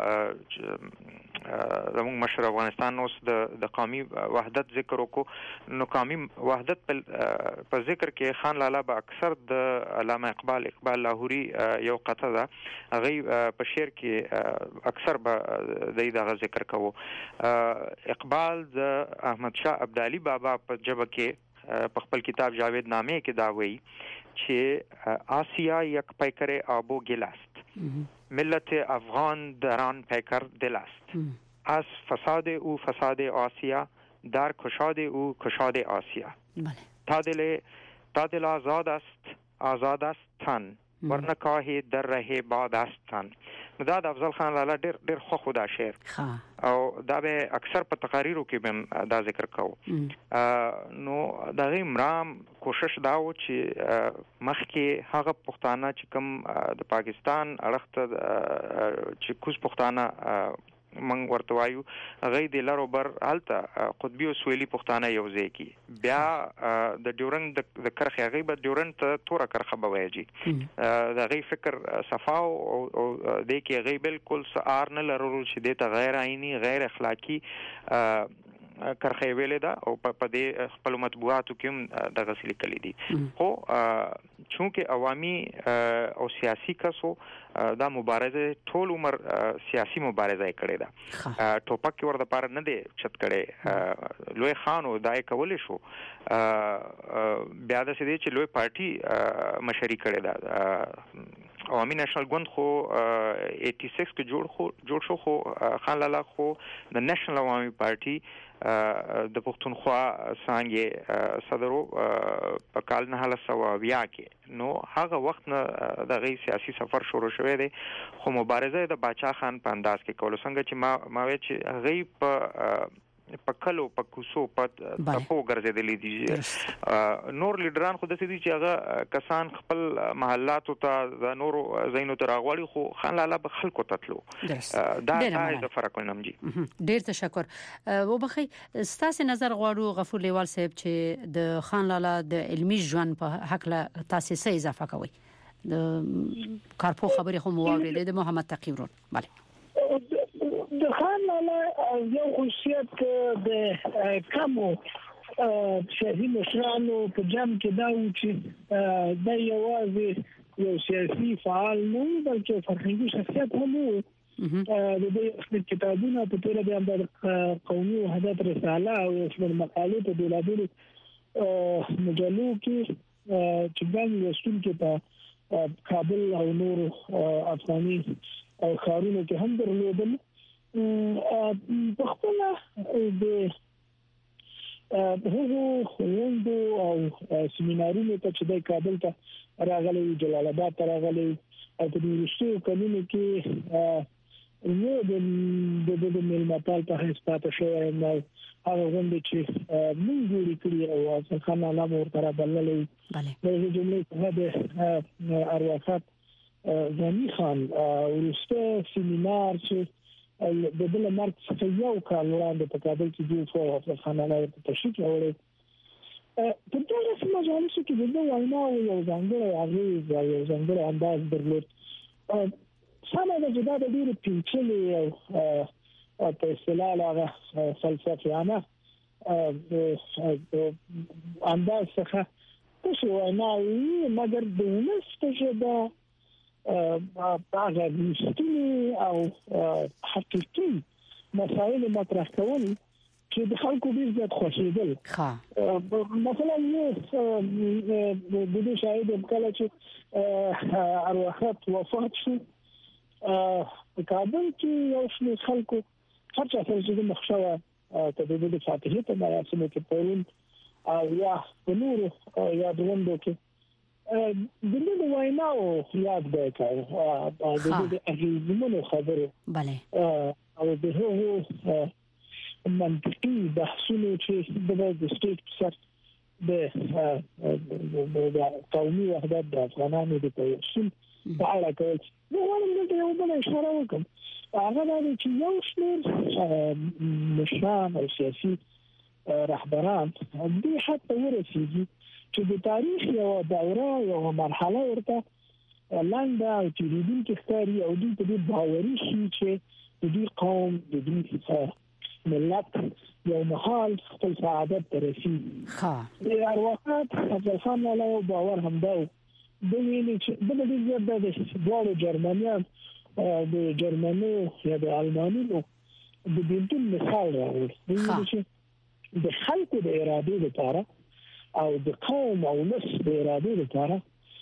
زموږ مشر افغانستان اوس د د قومي وحدت ذکر وکړو نو قومي وحدت په ذکر کې خان لالا به اکثر د علامه اقبال اقبال لاهوري یو قطعه ده غي په شعر کې اکثر به د دغه ذکر کوو اقبال د احمد شاه ابدالي بابا په جبه کې په خپل کتاب جاوید نامه کې دا وایي چې آسیا یک پیکر آب و گل است ملت افغان دران پیکر دل است از فساد او فساد آسیا در کشاد او کشاد آسیا تا دل تا دل آزاد است آزاد است تن ورنه کاهی در راه باد است تن دا د افضل خان لالا ډیر ډیر خو خدا شعر او دا به اکثر په تقاریرو کې به دا ذکر کوو نو دا غي مرام کوشش دا و چې مخکې هغه پښتانه چې کوم د پاکستان اړخته چې کوز پښتانه من ورته وایو هغه د لارو بر حالته قطبی او سویلی پښتانه یو ځای کی بیا د ډیورنګ د کرخه هغه به ډیورنګ ته تور کرخه بوایږي دا غي فکر صفاو او د کې هغه بالکل سار نه لرلو چې د غیر عیني غیر اخلاقی کرخه ویلې ده او په دې خپل مطبوعاتو کې د غسل کلی دي خو چونکه عوامي او سیاسي کسو دا مبارزه ټول عمر سیاسي مبارزه کړې ده ټوپک ورته پار نه دی چت کړي لوی خانو دای کول شو بیا د سې چې لوی پارټي مشري کړې ده عوامي نېشنل ګوند خو اسی کې جوړ خو جوړ شو خو خان لالا خو د نېشنل عوامي پارټي د پښتونخوا څنګه صدرو په کال نه هله سو بیا کې نو هغه وخت نه د غي سیاسي سفر شروع شوه دی خو مبارزه د باچا خان په انداز کې کول څنګه چې ما ما وی چې غي په پکلو پکوسو پد تپو ګرځېدلې دي نور لیډران خو د سې دي چې هغه کسان خپل محلات او ته د نورو زینو تر غوړي خو خان لالا به خلکو تتلو دا د فرق ونم جی ډیر تشکر وبخي ستاسو نظر غواړو غفور لیوال صاحب چې د خان لالا د علمي ژوند په حق له تاسو څه اضافه کوي د کارپو خبرې خو مو اورېدې د محمد تقی ورون bale د خان لالا یو خصوصیت د کمو شهري مشرانو په جام کې دا و چې د یوازې یو سیاسي فعال نه بلکې فرهنګي شخصیت هم و د دې کتابونو په توګه د قومي وحدت رساله او د مقالو په بلادو مجلو کې چې ګان وستون کې په کابل او نور افغاني او خارونو کې هم درلودل په خپل د هغه خوندو او سیمینارونو ته چې د کابل ته راغلي جلال آباد ته راغلي او په دې وشتو کلونو کې نو د د د ملمتال په هیڅ پاتې شوی نو هغه غونډه چې موږ جوړ کړی او څنګه نه مور تر بللې bale د جملې په هده ارواحات غنی خان ورسته سیمینار چې د بل مرګ څخه یو کال وړاندې په کابل کې جوړ شو او خانه له تشکیل وړي په ټول څه مجالس کې د وینا او یو ځانګړی اغېز یو ځانګړی انداز درلود سمه د جدا د ډیرو پیچلې او په اصطلاح هغه فلسفیانه انداز څخه څه وینا مګر د نسته جدا هغه مستنی او حقیقي مسائل مطرح کول چې د خلکو ډیر زیات خوشیدل ښه مثلا یو د دې شاهد کله چې ارواحات وفات شو په کابل کې یو څو خلکو هر څه چې مخشوه ته د دې فاتحه ته مراسم کې پرون او یا په نور یا د وندو کې د دې ویناو یاد به کړو د دې اجازه خبره bale او د هغو منطقي بحثونه چې د سټیټ سر د د قومي وحدت د افغانانو د توسل په اړه کوي نو ولې د یو بل اشاره وکم هغه د چې یو شمېر مشران او سیاسي رهبران دې حتی ورسېږي چې د تاریخ یو دوره یو مرحله ورته لاندې او چې د دې ښکاری او د دې باوري شي چې د دې قوم د دې ملت یو محال خپل سعادت ترسي ښه د ارواحات افضل خان له باور هم دا د ویني چې د دې د دوه جرمنیان د جرمنو یا د المانیو د دې مثال راوړي چې د خلکو د اراده لپاره او د قوم او نس د اراده لپاره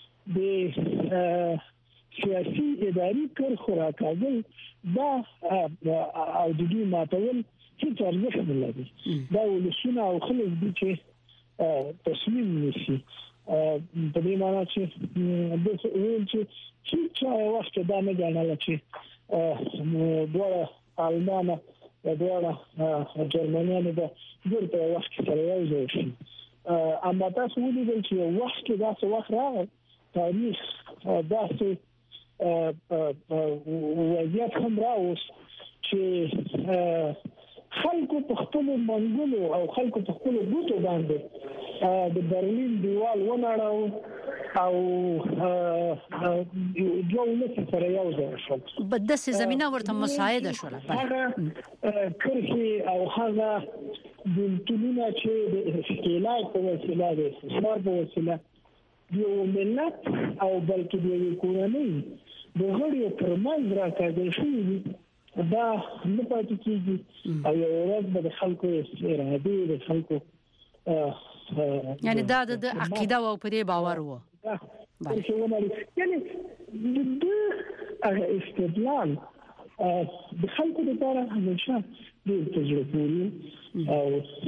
د سیاسي اداري کرخ راکاږي دا او د دې ماتول هیڅ ارزښت نه لري دا ولسونه او خلک دي چې تصمیم نیسي په دې معنی چې د ویل چې چې وخت دا نه غواړي چې دوه آلمانه دوه جرمنیانو د ګرته وخت سره یو ځای شي اما تاسو ولیدل چې وخت کې دا څه وخت راغی تاریخ دا څه وضعیت هم راوست چې خلکو په خپل منګلو او خلکو په خپل بوتو باندې د برلین دیوال ونړاو او یو نس سره یو ځای شو بدسه زمينه ورته مساعده شول هغه کرخي او هغه د ټولنه چې د اشکالات په وسیله د استثمار په وسیله یو ملت او بلکې د یو کورنۍ د غړي ترمنځ راکاږي شي دا نه پاتې کیږي او یو ورځ به د خلکو اراده د خلکو یعنی دا د عقیده او په دې باور وو یعنی د استدلال د خلکو لپاره همیشه د تجربه او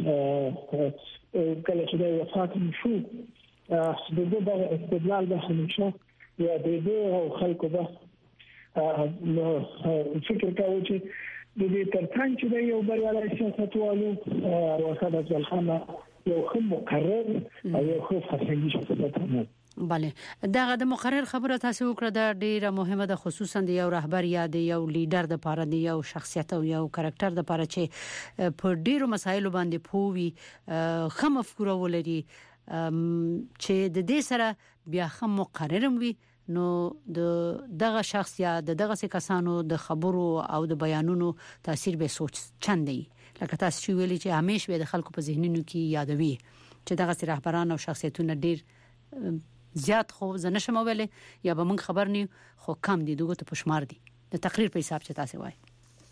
کله چې د وفات شو د دې استدلال به همیشه یا د دې خلکو به نو فکر کوم چې د دې ترڅنګ چې د یو بریالي سیاستوالو ورسره د ځلخان یو خو مقرر او یو خو فسنګي شخصیت هم bale دغه د مقرر خبره تاسو وکړه د ډیره مهمه ده خصوصا د یو رهبر یا د یو لیډر د پاره د یو شخصیت او یو کریکټر د پاره چې په ډیرو مسایلو باندې پوي خمه مفکوره ولري چې د دې سره بیا خمه مقررم وي نو د دغه شخص یا د دغه کسانو د خبرو او د بیانونو تاثیر به سوچ چندي لکه تاسو چې ویلي چې همیش به د خلکو په ذهنونو کې یادوي چې دغه رهبران او شخصیتونه ډیر زیات خو زنه شمه ویلې یا به موږ خبر نه خو کم دي دغه ته پښمار دي د تقریر په حساب چې تاسو وایي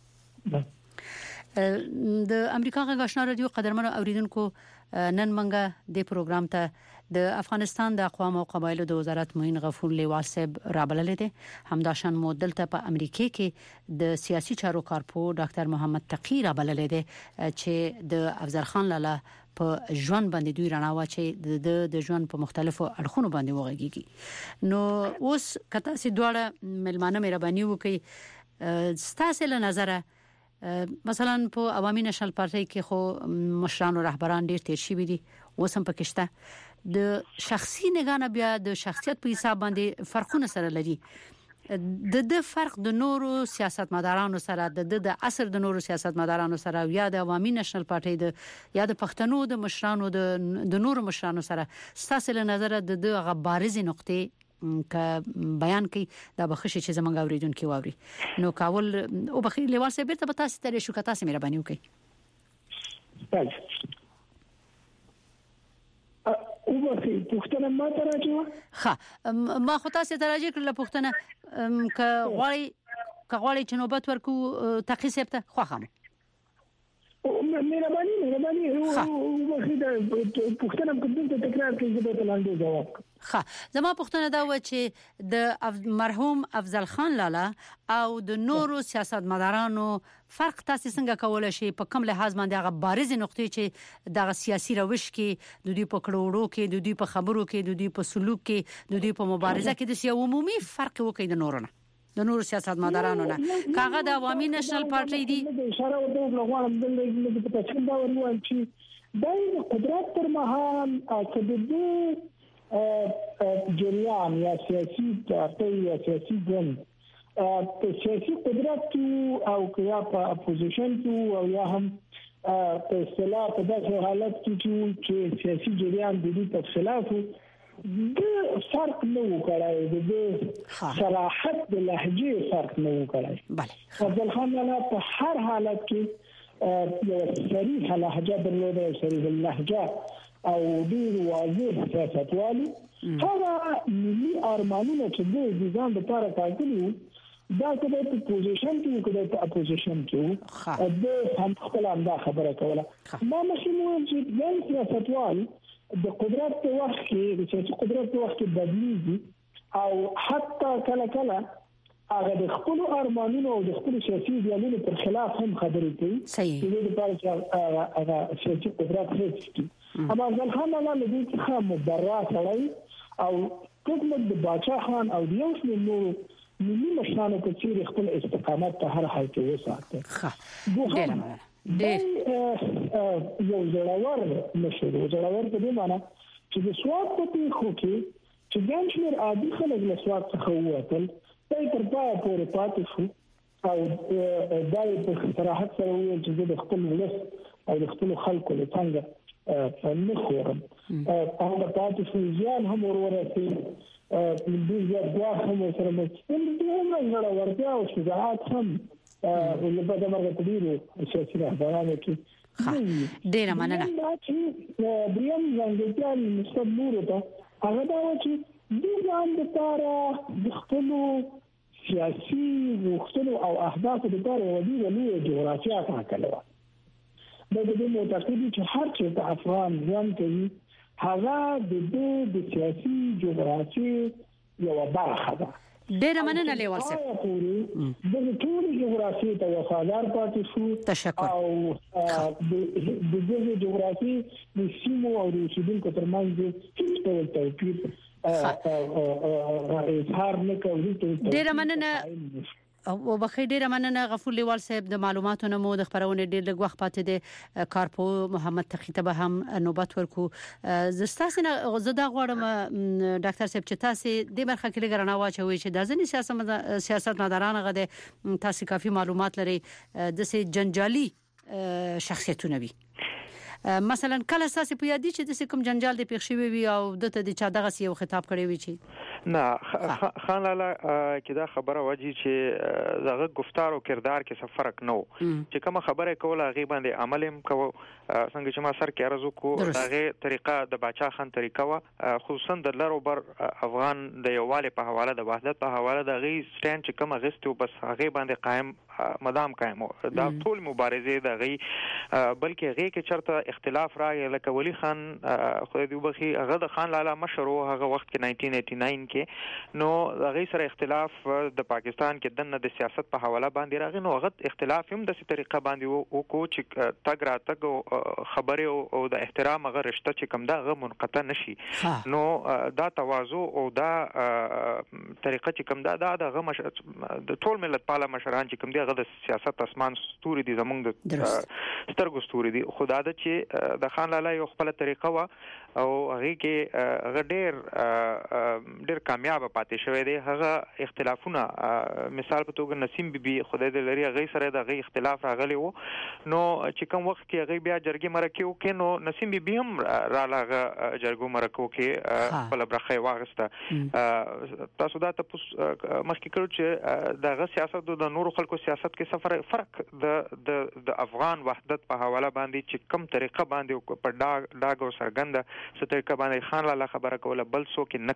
د امریکا غږ آشنا رادیو قدرمن اوریدونکو نن منګه د پروګرام ته د افغانستان د اقوام او قبایلو د وزارت معین غفور لیوال صاحب رابلل دي همداشان مودل ته په امریکا کې د سیاسي چارو کارپو ډاکټر محمد تقی رابلل دي چې د افضل خان لاله په ژوند باندې دوی رڼا واچي د د ژوند په مختلفو اړخونو باندې وغږیږي. نو اوس کته سي دواړه ملمانه مهرباني وکي ستاسو له نظره مثلا په عوامي نشنل پارټي کې خو مشران او رهبران ډیر تیر شي دي اوس هم پکشته د شخصي نگانه بیا د شخصیت په حساب باندې فرقونه سره لري. د د فرق د نورو سیاستمدارانو سره د د عصر د نورو سیاستمدارانو سره یا د عوامي نشنل پارټي د یا د پښتنو د مشرانو د د نورو مشرانو سره ستاسو له نظر د د غبارزي نقطې ک بیان کوي دا بخښي چې زمونږ اوریدونکو واوري. نو کاول او بخیر لیوال سره بیرته به تاسو ته شو کتا سي مهرباني وکړي. او بخیر پښتنه ما ته راځي. ها ما خو تاسو ته راځي کړل پښتنه ک غواړي ک غواړي چې نوبت ورکو تقی سپته خوخم. مهرباني مهرباني او بخیر پښتنه کوم ته تکرار کوي چې به لاندې جواب. ها زما پښتنه دا و چې د مرحوم افضل خان لالا او د نورو سیاستمدارانو فرق تاسو څنګه کولای شي په کوم لحاظ باندې هغه بارز نقطې چې د سیاسي روش کې د دوی په کړوړو کې د دوی په خبرو کې د دوی په سلوک کې د دوی په مبارزه کې د یو عمومي فرق وکړي د نورو نه د نورو سیاستمدارانو نه کاغه د عوامي نشنل پارټي دي اشاره ورته لغوان د په تفصیل دا ورول چې د قدرت پر مهال چې د دې جریان یا سیاسي پارټي یا سیاسي ګوند په سیاسي قدرت او یا په اپوزیشن او یا هم په اصطلاح په داسې حالت کې چې سیاسي جریان د دې په خلاف د فرق نه وکړای د صراحت د لهجه فرق نه وکړای. بله افضل خان لالا په هر حالت کې یو صریح لهجه درلوده صریح اللهجه او ډیر واضح سیاستوالي. هغه ملي ارمانونه چې د ځان لپاره کاږي دا کله په پوزیشن کې کله په اپوزیشن کې د هم خپل انده خبره کوله. ما مخکې چې د سیاستوال د قدرت په وخت کې د سیاسي قدرت په وخت کې بدلیږي او حتی کله کله هغه د خپل ارمانونو او د خپل سیاسي دیالونو پر خلاف هم خبرې کوي. صحیح. د دې لپاره چې هغه سیاسي قدرت هېڅ اما ځل هم له دې څخه مبرر کړی او حکومت د باچا خان او د یو څو نورو ملي مشرانو په څیر خپل استقامت په هر حال کې وساته. ښه ډېر یو ځړور مشر ځړور په دې معنی چې د سواد په پیښو کې چې ګڼ شمېر عادي خلک له سواد څخه ووتل دا تر پایه پورې پاتې شو او دا په صراحت سره وویل چې د خپل ولس او د خپل خلکو له څنګه نه خورم هغه پاتې شو زیان هم ورورسېد د دې زیات ګواښ هم سره مستند دي هم ځړورتیا او شجاعت هم ولې په دغه مرګ تدریو سیاسي رهبرانو کې ډېر مننه. دا چې دریم ځانګړتیا نسبت نورو ته هغه دا و چې د ځان لپاره د خپلو سیاسي غوښتنو او اهدافو لپاره یوه ډېره لویه جغرافیه ټاکلې وه. دا د دې معتقد چې هر چېرته افغان ژوند کوي هغه د دې د سیاسي جغرافیې یوه برخه ده. ډېر مننه لیوال صاحب. د ټول جغرافیې ته وفادار پاتې شو. تشکر. او د دې جغرافیې د سیمو او د اوسیدونکو ترمنځ هیڅ ډول توپیر اظهار نه کوي. ډېر مننه او بخیر ډیره مننه غفور لیوال صاحب د معلوماتو نمو د خبرونه ډیر لږ وخت پاتې دي کارپو محمد تقی ته به هم نوبت ورکو. زستاسو نه زدا غواړم ډاکټر صاحب چې تاسو د برخه کې لګرانه واچوي چې د ځنی سیاست سیاست مداران غده تاسو کافي معلومات لري د سي جنجالي شخصیتونه وي مثلا کله تاسو په یادی چې د کوم جنجال د پیښ شوی وي او د ته د چا دغه یو خطاب کړی وي چې نه خان لالا کې دا خبره واجی چې زغه گفتار او کردار کې څه فرق نه چې کوم خبره کوله غي باندې عمل هم کو څنګه چې ما سر کې ارزو کو دغه طریقه د باچا خان طریقه وا خصوصا د لارو بر افغان د یوواله په حواله د وحدت په حواله د غي سټاند چې کوم غستو بس هغه باندې قائم مدام قائم دا ټول مبارزه د غي بلکې غي کې چرته اختلاف راغی لکه ولی خان خو دې وبخي هغه د خان لالا مشر او هغه وخت کې ناینټین ایټي ناین کې نو هغه سره اختلاف د پاکستان کې دنه د سیاست په حواله باندې راغی نو هغه اختلاف هم د طریقه باندې او کو چې تګ را تګ خبره او د احترام هغه رشته چې کوم دا هغه منقطع نشي نو دا تواضع او دا طریقه چې کوم دا د ټول ملت پاله مشران چې کوم دی هغه د سیاست اسمان ستوري دي زمونږ د سترګو ستوري دي خدا د چې د خان لالا یو خپل طریقه وا او هغه کې هغه ډېر ډېر کامیاب پاتې شوی دی هغه اختلافونه مثال په توګه نسیم بیبي خدای دې لري هغه سره د هغه اختلاف راغلی وو نو چې کوم وخت کې هغه بیا جرګې مرکه وکړ نو نسیم بیبي هم را لاغه جرګو مرکه وکړ خپل برخه واغسته تاسو دا تاسو مخکې کړو چې دغه سیاست د نورو خلکو سیاست کې سفر فرق د د افغان وحدت په حواله باندې چې کوم طریقه باندې په ډاګ ډاګ او سرګند سترګه باندې خان لالا خبره کوله بل څوک نه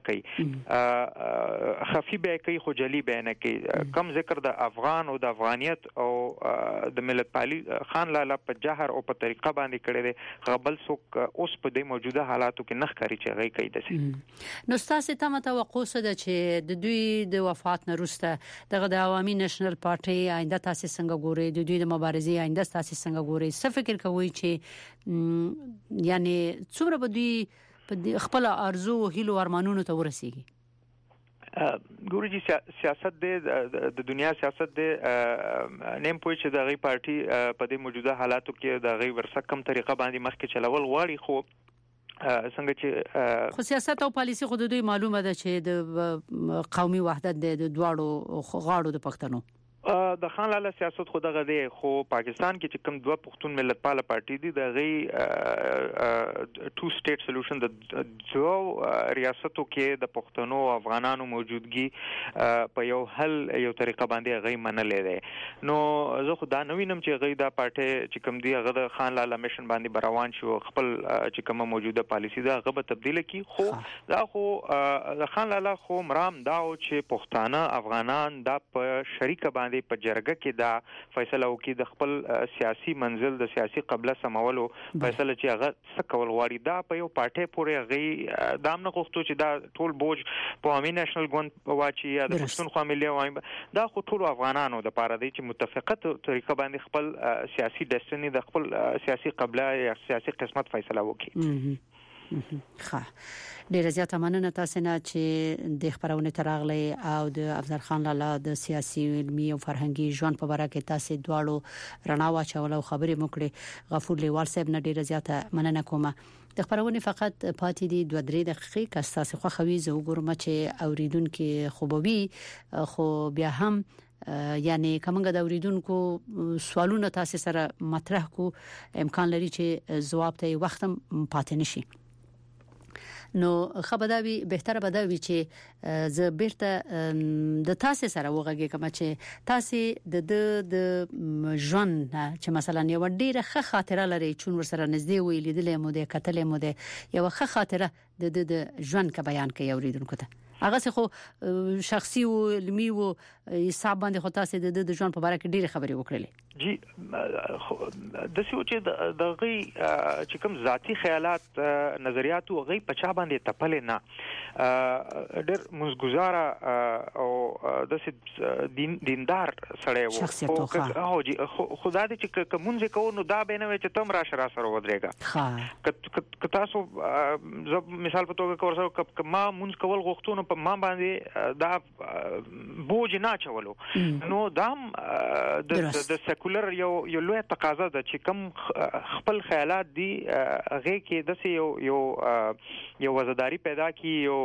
کوي خفي به کوي خو جلی به نه کوي کم ذکر د افغان او د افغانیت او د ملت پالي خان لالا په جهر او په طریقه باندې کړی دی غبل څوک اوس په دې موجوده حالاتو کې نه ښکاري چې هغه کوي دسي نو تاسو ته توقع ده چې د دوی د وفات نه وروسته دغه د عوامي نېشنل پارټي آینده تاسو څنګه ګوري د دوی د مبارزې آینده تاسو څنګه ګوري څه فکر کوئ چې یعنی څومره به دوی په خپل ارزو هیلو ارمانونو ته ورسیږي ګورجی سیاست د دنیا سیاست د نیم پوي چې د غي پارټي په دې موجوده حالاتو کې د غي ورسره کم طریقه باندې مخکې چلول غواړي خو څنګه چې خو سیاست او پالیسي خود دوی معلومه ده چې د قومي وحدت د دواړو غاړو د پښتنو د خان لالا سیاست خو دغه دی خو پاکستان کې چې کوم دوه پښتون ملت پاله پارټي دي د غي ټو سټیټ سولوشن د دوه ریاستو کې د پښتنو او افغانانو موجودګي په یو حل یو طریقه باندې غي منلې ده نو زه خو دا نوینم چې غي دا پارټي چې کوم دی هغه د خان لالا میشن باندې روان شو خپل چې کومه موجوده پالیسی ده هغه به تبدیل کی خو دا خو د خان لالا خو مرام دا او چې پښتانه افغانان دا په شریکه باندې په جرګه کې دا فیصله وکړي د خپل سیاسي منزل د سیاسي قبله سمولو فیصله چې هغه څه کول غواړي دا په یو پارټي پورې غي دام نه غوښتو چې دا ټول بوج په عوامي نېشنل ګوند واچي یا د پښتونخوا ملي وایم دا خو ټول افغانانو د پاره دی چې متفقه طریقه باندې خپل سیاسي ډیسټنی د خپل سیاسي قبله یا سیاسي قسمت فیصله وکړي ښه ډیره زیاته مننه تاسو نه چې د خبرونه تراغلي او د افضل خان لالا د سیاسي علمي او فرهنګي ژوند په اړه کې تاسو دواړو رڼا واچول او خبرې مکړي غفور لیوال صاحب نه ډیره زیاته مننه کوم د خبرونه فقط پاتې دي دوه درې دقیقې که تاسو خو خوي زه وګورم چې اوریدونکو خوبوي خو بیا هم یعنی کومګه د اوریدونکو سوالونه تاسو سره مطرح کو امکان لري چې جواب ته وخت پاتې نشي نو خبرداري بهتره بدوي چې زه بیرته د تاسو سره وغږی کوم چې تاسو د د ژوند چې مثلا یو ډیره ښه خاطره لري چې ور سره نږدې وي لیدلې مو د کتلې مو د یو ښه خاطره د د ژوند کا بیان کوي اوریدونکو ته هغه خو شخصي او علمي او حساب باندې خو تاسو د د ژوند په اړه کې ډیره خبرې وکړلې جی د څه چې د غي چې کوم ذاتی خیالات نظریات او غي پچا باندې تپل نه ډېر مزګزاره او د دین دیندار سره وو او جی خدای دې چې کومځ کو نو دا به نه چې تم را شرا سره ودرېګا ک تاسو مثال په توګه کورسو ما مونږ کول غوښتو په ما باندې دا بوج نه چولو نو دا د سیکولر یو یو لوی تقاضا ده چې کوم خپل خیالات دي هغه کې د یو یو یو وزداري پیدا کی یو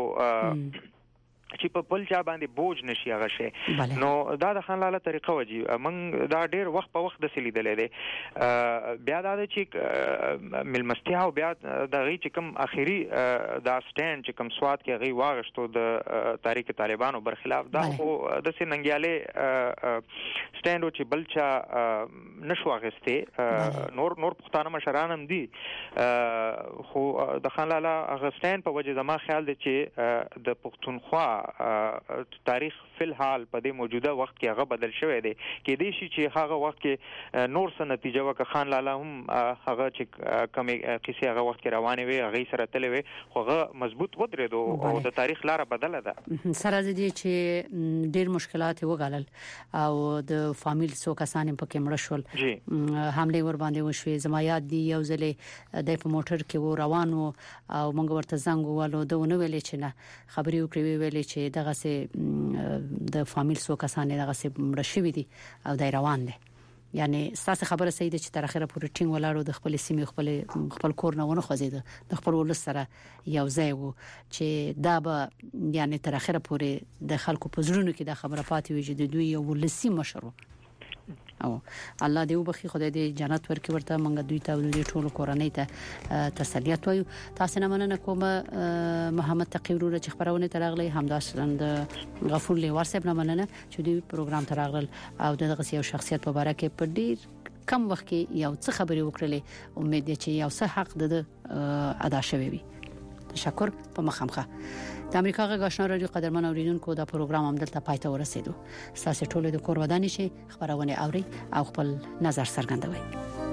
چې په بل چا باندې بوج نشي هغه شي نو دا د خان لالا طریقه وږي موږ دا ډیر وخت په وخت د سلی دلې دي بیا دا چې ملمستیا او بیا د غي چې کوم اخیری دا سټاند چې کوم سواد کې غي واغشتو د تاریخ طالبانو برخلاف دا خو د سننګیاله سټاند چې بل چا نشو غسته نور نور پښتانه مشران هم دي خو د خان لالا هغه سټاند په وجه زما خیال دی چې د پښتونخوا تاریخ فل حال په دې موجوده وخت کې هغه بدل شوی دی کې دې شي چې هغه وخت کې نور څه نتیجه وکړه خان لالا هم هغه چې کوم کیسه هغه وخت کې روانه وي هغه سره تللی وي خو هغه مضبوط ودرېدو او د تاریخ لاره بدله ده سره دې چې ډېر مشکلات وګالل او د فامیل سو کسان په کې مړ شول حمله ور باندې وشوي زما یاد دی یو ځلې د په موټر کې و روان و او موږ ورته زنګ ووالو دونه ویلې چې نه خبرې وکړې ویلې چې دغه سه د فامیل سو کسان دغه سه مړ شوي دي او دای روان دي یعنی تاسو خبره صحیح ده چې تر اخره پورې ټینګ ولاړو د خپل سیمې خپل خپل کور نه ونه خوځید د خپل ولس سره یو ځای وو چې دا به یعنی تر اخره پورې د خلکو په زړونو کې د خبره پاتې وي چې د دوی یو ولسی مشر او الله دې وبخي خدای دې جنت ورکړي ورته مونږ دوی ته د ټولو کورنۍ ته تسلیت وایو تاسو نه مننه کوم محمد تقی ورور چې خبرونه ترغلي همداشتن د غفور لیوار صاحب نه مننه چې دوی پروګرام ترغل او دغه یو شخصیت په اړه کې په ډیر کم وخت کې یو څه خبرې وکړلې امید دي چې یو څه حق د ادا شوی وي تشکر په مخامخه د امریکا غږ آشنا رادیو قدرمن اوریدونکو دا پروګرام هم دلته پای ته ورسېدو تاسو ټول د کور ودانې شي خبرونه اوري او خپل نظر څرګندوي